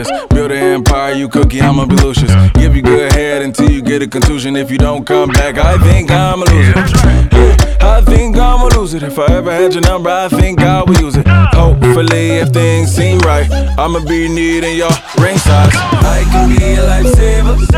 this. Build an empire, you cookie, I'ma be Lucius. Give you good head until you get a contusion. If you don't come back, I think I'm a loser. I think I'm a loser. If I ever had your number, I think I will use it. Hopefully, if things seem right, I'ma be needing your ring size. I can be a lifesaver.